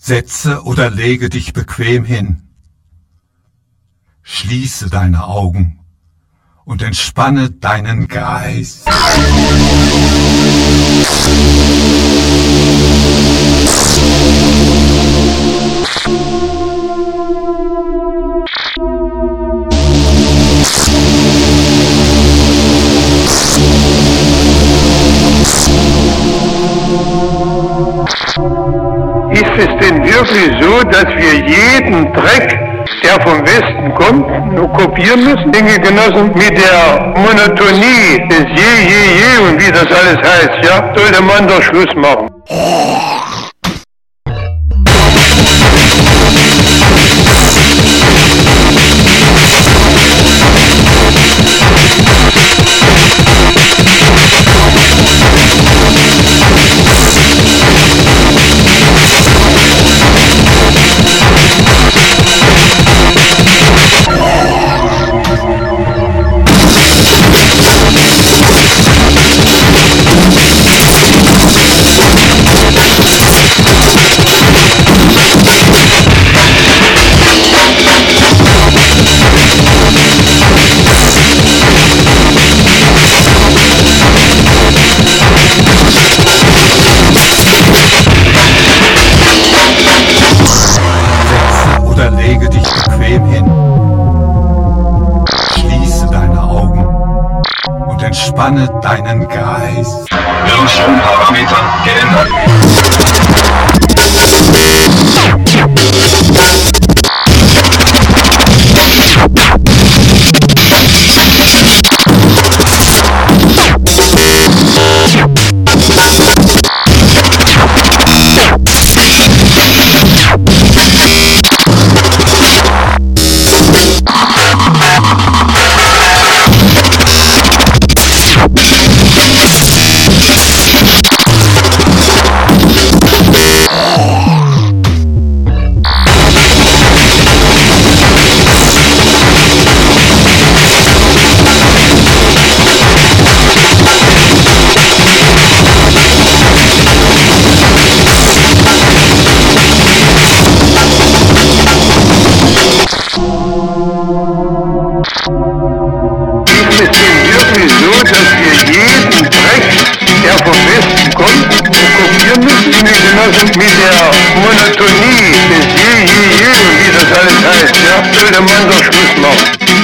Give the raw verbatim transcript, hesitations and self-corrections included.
Setze oder lege dich bequem hin. Schließe deine Augen und entspanne deinen Geist. Ist es denn wirklich so, dass wir jeden Dreck, der vom Westen kommt, nur kopieren müssen? Dinge genossen, mit der Monotonie des Je, Je, Je und wie das alles heißt, ja, sollte man doch Schluss machen. Lege dich bequem hin. Schließe deine Augen und entspanne deinen Geist. Bildschirmparameter geändert. Ist es denn wirklich so, dass wir jeden Dreck, der vom Westen kommt, kopieren müssen? Dinge genossen, mit der Monotonie des Je, Je, Je und wie das alles heißt, ja, sollte man doch Schluss machen.